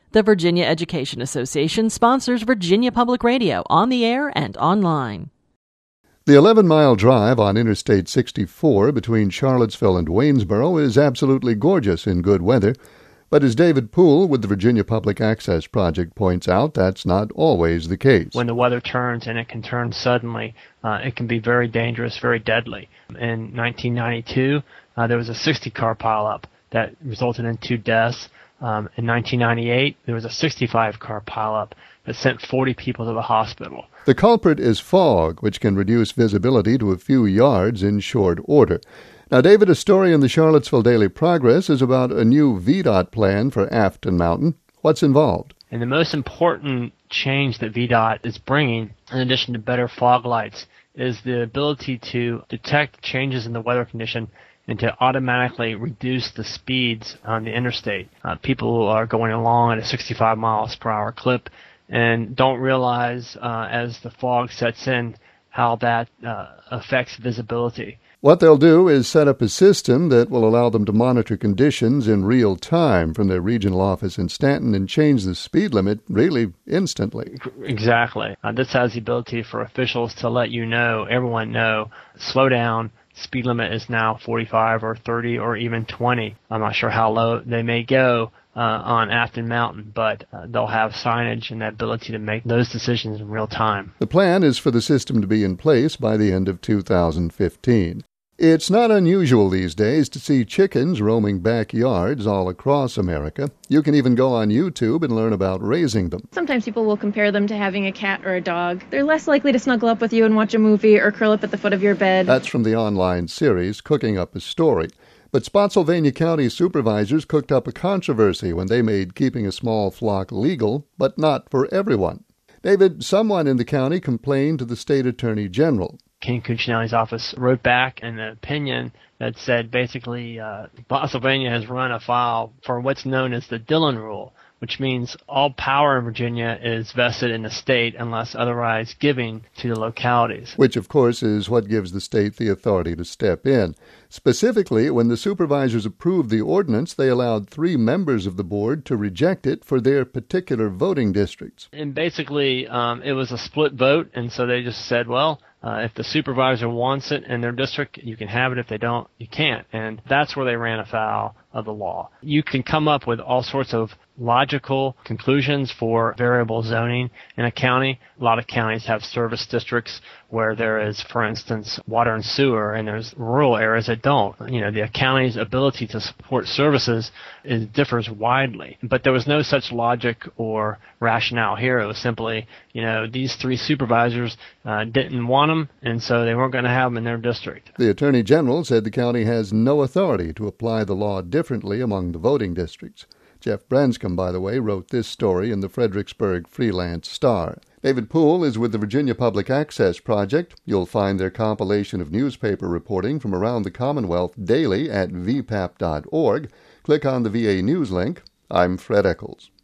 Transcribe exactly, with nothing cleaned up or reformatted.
The Virginia Education Association sponsors Virginia Public Radio on the air and online. The eleven-mile drive on Interstate sixty-four between Charlottesville and Waynesboro is absolutely gorgeous in good weather. But as David Poole with the Virginia Public Access Project points out, that's not always the case. When the weather turns, and it can turn suddenly, uh, it can be very dangerous, very deadly. In nineteen ninety-two, uh, there was a sixty-car pileup that resulted in two deaths. Um, in nineteen ninety-eight, there was a sixty-five car pileup that sent forty people to the hospital. The culprit is fog, which can reduce visibility to a few yards in short order. Now, David, a story in the Charlottesville Daily Progress is about a new V DOT plan for Afton Mountain. What's involved? And the most important change that V DOT is bringing, in addition to better fog lights, is the ability to detect changes in the weather condition and to automatically reduce the speeds on the interstate. Uh, people are going along at a sixty-five miles per hour clip and don't realize uh, as the fog sets in how that uh, affects visibility. What they'll do is set up a system that will allow them to monitor conditions in real time from their regional office in Stanton and change the speed limit really instantly. Exactly. Uh, this has the ability for officials to let you know, everyone know, slow down. Speed limit is now forty-five or thirty or even twenty. I'm not sure how low they may go uh, on Afton Mountain, but uh, they'll have signage and the ability to make those decisions in real time. The plan is for the system to be in place by the end of two thousand fifteen. It's not unusual these days to see chickens roaming backyards all across America. You can even go on YouTube and learn about raising them. Sometimes people will compare them to having a cat or a dog. They're less likely to snuggle up with you and watch a movie or curl up at the foot of your bed. That's from the online series Cooking Up a Story. But Spotsylvania County supervisors cooked up a controversy when they made keeping a small flock legal, but not for everyone. David, someone in the county complained to the state attorney general. Ken Cuccinelli's office wrote back an opinion that said basically uh, Spotsylvania has run afoul for what's known as the Dillon Rule, which means all power in Virginia is vested in the state unless otherwise given to the localities. Which, of course, is what gives the state the authority to step in. Specifically, when the supervisors approved the ordinance, they allowed three members of the board to reject it for their particular voting districts. And basically, um, it was a split vote, and so they just said, well, Uh, if the supervisor wants it in their district, you can have it. If they don't, you can't. And that's where they ran afoul of the law. You can come up with all sorts of logical conclusions for variable zoning in a county. A lot of counties have service districts where there is, for instance, water and sewer, and there's rural areas that don't. You know, the county's ability to support services is, differs widely. But there was no such logic or rationale here. It was simply, you know, these three supervisors uh, didn't want them, and so they weren't going to have them in their district. The Attorney General said the county has no authority to apply the law differently among the voting districts. Jeff Branscombe, by the way, wrote this story in the Fredericksburg Freelance Star. David Poole is with the Virginia Public Access Project. You'll find their compilation of newspaper reporting from around the Commonwealth daily at v p a p dot org. Click on the V A News link. I'm Fred Eccles.